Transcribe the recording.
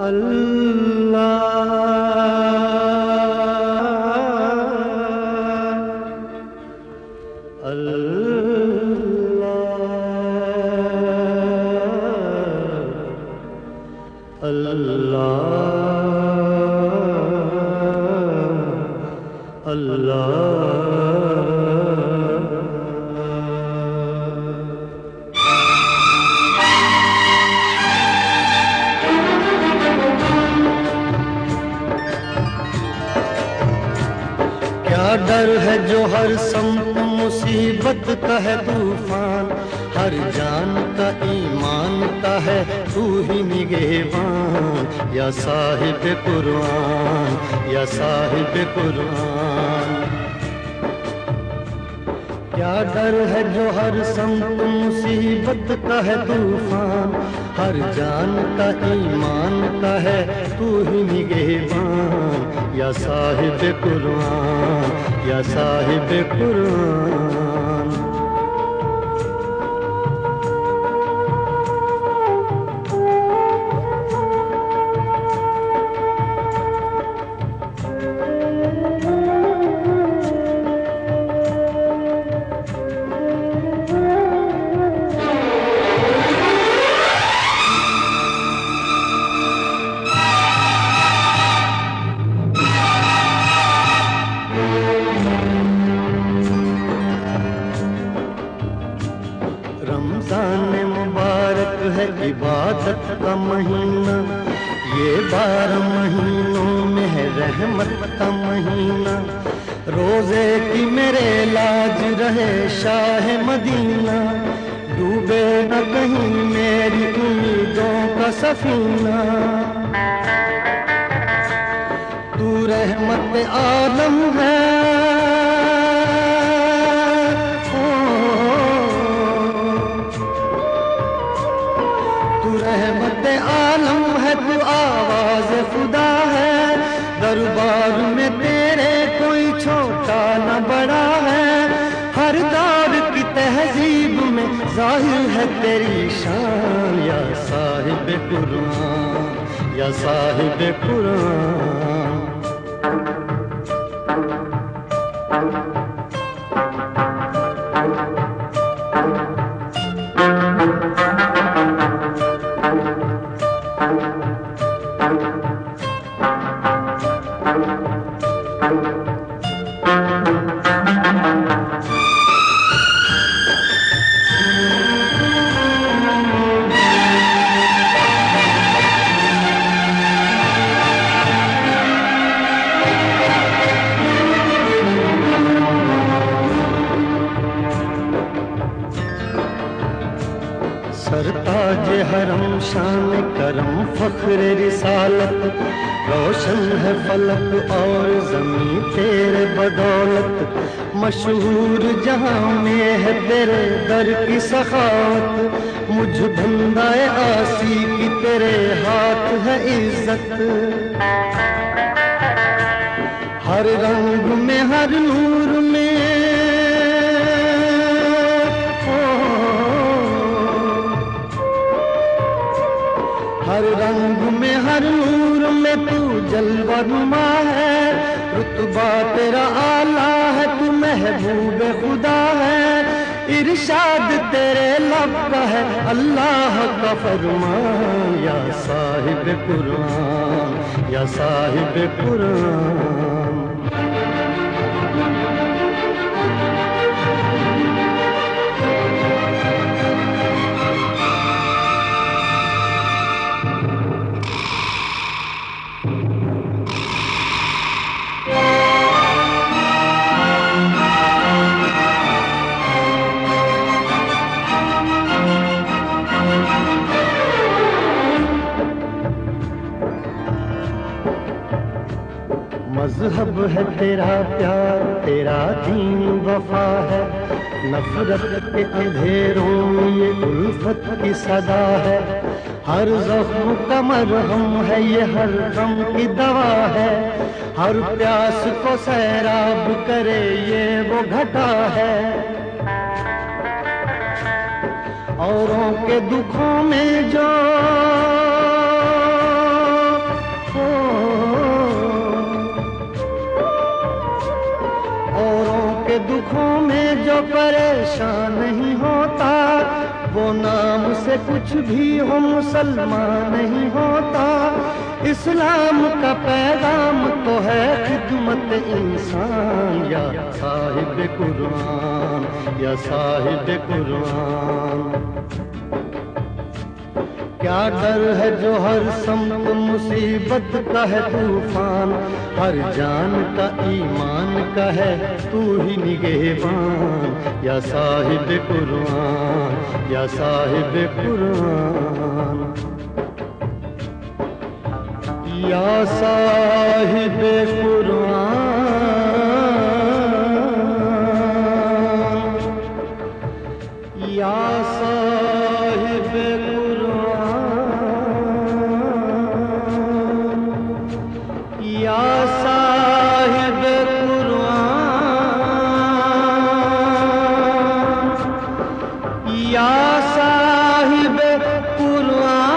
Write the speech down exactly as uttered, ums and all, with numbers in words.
डर है जो हर संत मुसीबत का है तूफान, हर जान का ईमान का है तू ही निगहबान, या साहिब कुरान, या साहिब कुरान। क्या डर है जो हर संत मुसीबत का है तूफान, हर जान का ईमान का है तू ही निगहबान, या साहिब कुरान, या साहिब कुरान। रमजान मुबारक है इबादत का महीना, ये बारह महीनों में है रहमत का महीना, रोजे की मेरे लाज रहे शाह मदीना, डूबे न कहीं मेरी उम्मीदों का सफीना, तू रहमत आलम है, रहमत आलम है, तू आवाज खुदा है, दरबार में तेरे कोई छोटा न बड़ा है, हर दौर की तहजीब में जाहिर है तेरी शान, या साहिब कुरान, या साहिब कुरान। सरताज हरम शान करम फख्र रिसालत, रोशन है फलक और ज़मीं तेरे बदौलत, मशहूर जहां में है तेरे दर की सखावत, मुझ बंदाए आसी की तेरे हाथ है इज्जत, हर रंग में हर नूर में, हर रंग में हर नूर में तू जलवा नुमा है, रुतबा तेरा आला है, तू महबूब खुदा है, इरशाद तेरे लब का है अल्लाह का फरमान, या साहिब कुरान, या साहिब कुरान। मज़हब है तेरा प्यार, तेरा दीन वफा है, नफरत के अंधेरों में ये उल्फत की सदा है, हर ज़ख्म का मरहम है ये, हर गम की दवा है, हर प्यास को सैराब करे ये वो घटा है, औरों के दुखों में जो दुखों में जो परेशान नहीं होता, वो नाम से कुछ भी हो मुसलमान नहीं होता। इस्लाम का पैगाम तो है खिदमत इंसान, या साहिब कुरान, या साहिब कुरान। क्या डर है जो हर समत मुसीबत का है तूफान, हर जान का ईमान का है तू ही निगहबान, या साहिब कुरान, या साहिब कुरान, या साहिब कुरान, या साहिब कुरान, या साहिब कुरान, या साहिब कुरान।